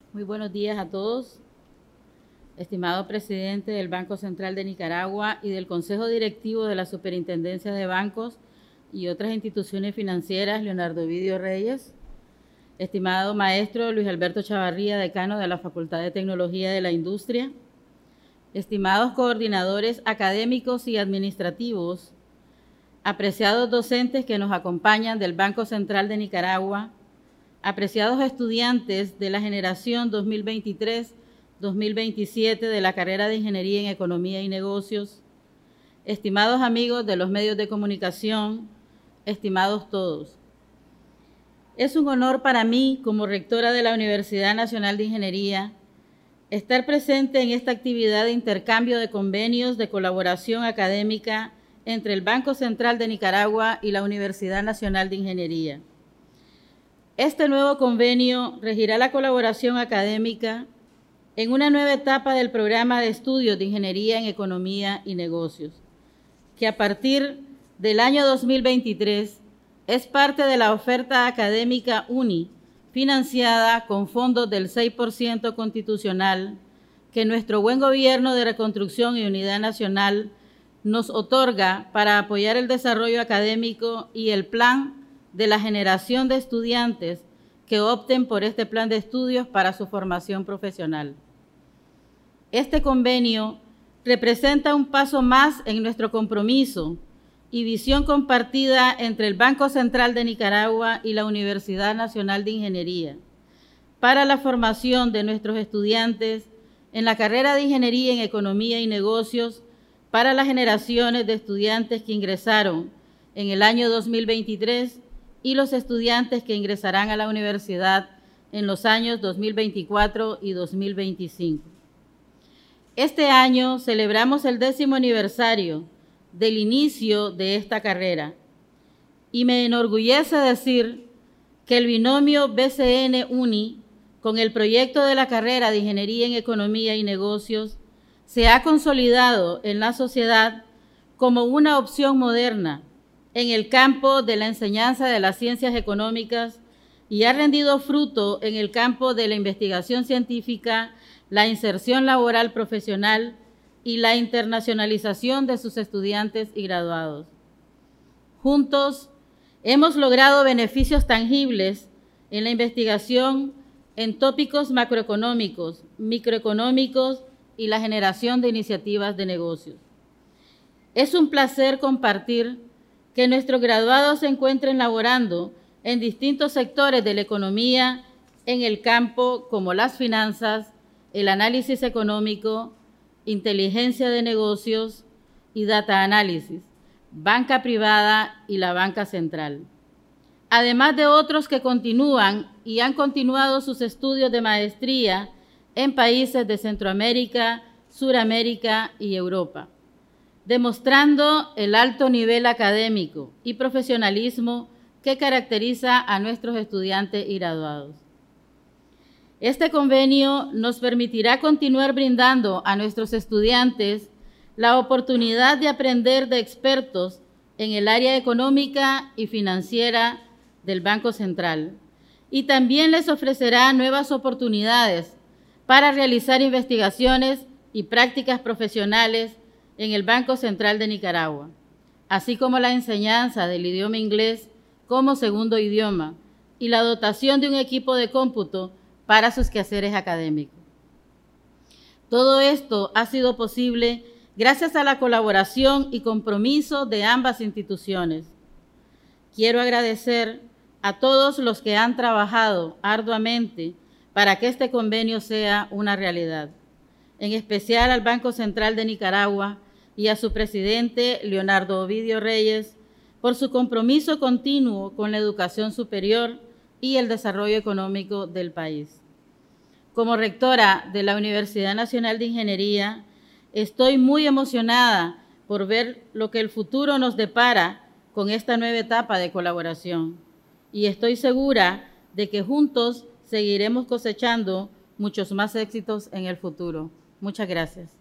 Muy buenos días a todos. Estimado presidente del Banco Central de Nicaragua y del Consejo Directivo de la Superintendencia de Bancos y otras instituciones financieras, Leonardo Ovidio Reyes. Estimado maestro Luis Alberto Chavarría, decano de la Facultad de Tecnología de la Industria. Estimados coordinadores académicos y administrativos, apreciados docentes que nos acompañan del Banco Central de Nicaragua, apreciados estudiantes de la generación 2023-2027 de la carrera de Ingeniería en Economía y Negocios, estimados amigos de los medios de comunicación, estimados todos. Es un honor para mí, como rectora de la Universidad Nacional de Ingeniería, estar presente en esta actividad de intercambio de convenios de colaboración académica entre el Banco Central de Nicaragua y la Universidad Nacional de Ingeniería. Este nuevo convenio regirá la colaboración académica en una nueva etapa del programa de estudios de Ingeniería en Economía y Negocios, que a partir del año 2023 es parte de la oferta académica UNI, financiada con fondos del 6% constitucional que nuestro buen gobierno de reconstrucción y unidad nacional nos otorga para apoyar el desarrollo académico y el plan de la generación de estudiantes que opten por este plan de estudios para su formación profesional. Este convenio representa un paso más en nuestro compromiso y visión compartida entre el Banco Central de Nicaragua y la Universidad Nacional de Ingeniería para la formación de nuestros estudiantes en la carrera de Ingeniería en Economía y Negocios para las generaciones de estudiantes que ingresaron en el año 2023 y los estudiantes que ingresarán a la universidad en los años 2024 y 2025. Este año celebramos el 10º aniversario del inicio de esta carrera y me enorgullece decir que el binomio BCN-UNI con el proyecto de la carrera de Ingeniería en Economía y Negocios se ha consolidado en la sociedad como una opción moderna en el campo de la enseñanza de las ciencias económicas y ha rendido fruto en el campo de la investigación científica, la inserción laboral profesional y la internacionalización de sus estudiantes y graduados. Juntos hemos logrado beneficios tangibles en la investigación en tópicos macroeconómicos, microeconómicos y la generación de iniciativas de negocios. Es un placer compartir que nuestros graduados se encuentren laborando en distintos sectores de la economía en el campo como las finanzas, el análisis económico, inteligencia de negocios y data análisis, banca privada y la banca central. Además de otros que continúan y han continuado sus estudios de maestría en países de Centroamérica, Suramérica y Europa, demostrando el alto nivel académico y profesionalismo que caracteriza a nuestros estudiantes y graduados. Este convenio nos permitirá continuar brindando a nuestros estudiantes la oportunidad de aprender de expertos en el área económica y financiera del Banco Central y también les ofrecerá nuevas oportunidades para realizar investigaciones y prácticas profesionales en el Banco Central de Nicaragua, así como la enseñanza del idioma inglés como segundo idioma y la dotación de un equipo de cómputo para sus quehaceres académicos. Todo esto ha sido posible gracias a la colaboración y compromiso de ambas instituciones. Quiero agradecer a todos los que han trabajado arduamente para que este convenio sea una realidad, en especial al Banco Central de Nicaragua y a su presidente, Leonardo Ovidio Reyes, por su compromiso continuo con la educación superior y el desarrollo económico del país. Como rectora de la Universidad Nacional de Ingeniería, estoy muy emocionada por ver lo que el futuro nos depara con esta nueva etapa de colaboración y estoy segura de que juntos seguiremos cosechando muchos más éxitos en el futuro. Muchas gracias.